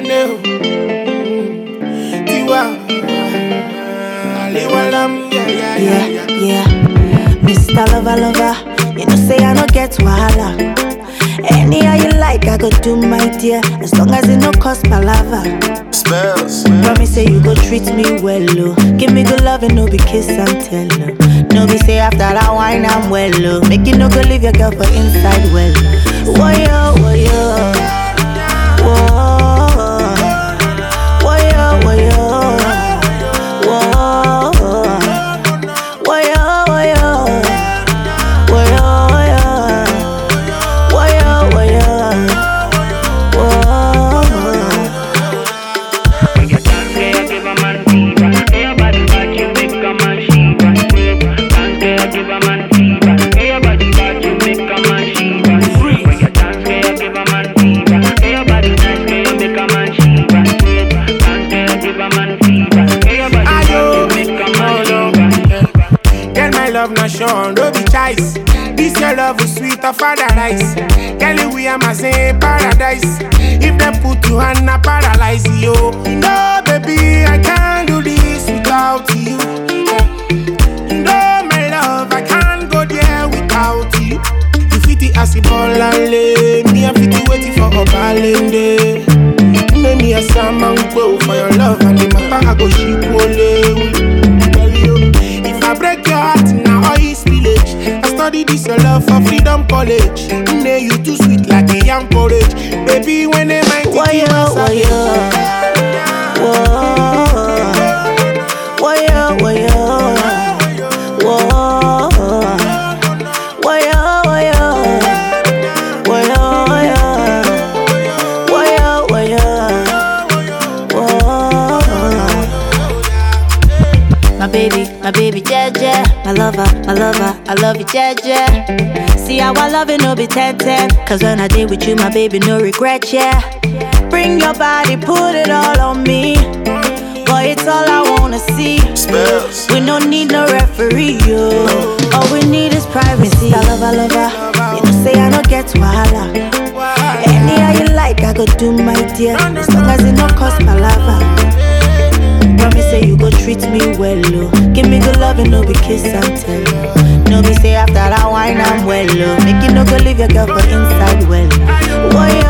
know. Tiwa, Aliwalam, yeah. Mr. Lover, you know say I no get wahala. Anyhow you like, I go do my dear, as long as it no cost palava. Spells. Promise say you go treat me well, oh. Give me good love and no be kiss and tell, oh. No be say after that wine I'm well, oh. Make you no go leave your girl for inside well. Woyo, woyo. Whoa. Woyo, woyo. Whoa. Woyo, woyo. Woyo, woyo. Woyo, woyo. Whoa. Love not shown, no be choice. This your love is sweet of paradise. Girl, we are my same paradise. If they put you on a paralyze you. No, baby, I can't do this without you. No, my love, I can't go there without you. You fit the acid ball and lay. Me, I fit the waiting for a balende. Make me a salmon bow for your love and the matter I go ship ole. I break your heart now all is village. I study this your love for freedom college. Nay, you too sweet like a young porridge. Baby, when they might Woyo, woyo. Woyo, woyo. Whoa. Woyo, woyo. Woyo, woyo. Woyo, woyo. Whoa. My baby, Jeje. My lover, I love you, Jeje. See how I love it, no be 10-10. Cause when I did with you, my baby, no regret, yeah. Bring your body, put it all on me. Boy, it's all I wanna see. Spells. We don't need no referee, yo. All we need is privacy. I love her. You know say I don't get wahala. Anyhow you like, I go do my dear, as long as it no cost palava. Promise say you go treat me well, oh. Give me good love and no be kiss and tell. No be say after that wine I'm well, oh. Make you no go leave your girl for inside well. Woyo,